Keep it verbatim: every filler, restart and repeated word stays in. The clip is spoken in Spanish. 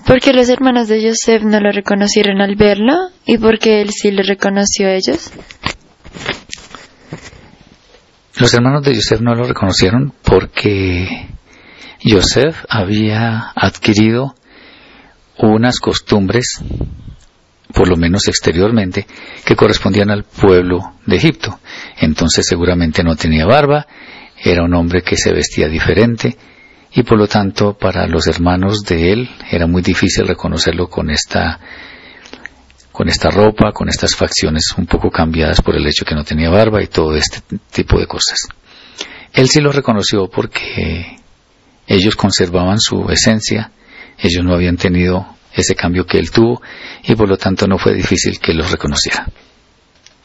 ¿Por qué los hermanos de Yosef no lo reconocieron al verlo? ¿Y por qué él sí le reconoció a ellos? Los hermanos de Yosef no lo reconocieron porque Yosef había adquirido unas costumbres, por lo menos exteriormente, que correspondían al pueblo de Egipto. Entonces seguramente no tenía barba, era un hombre que se vestía diferente, y por lo tanto para los hermanos de él era muy difícil reconocerlo con esta con esta ropa, con estas facciones un poco cambiadas por el hecho que no tenía barba y todo este tipo de cosas. Él sí lo reconoció porque ellos conservaban su esencia, ellos no habían tenido ese cambio que él tuvo, y por lo tanto no fue difícil que los reconociera.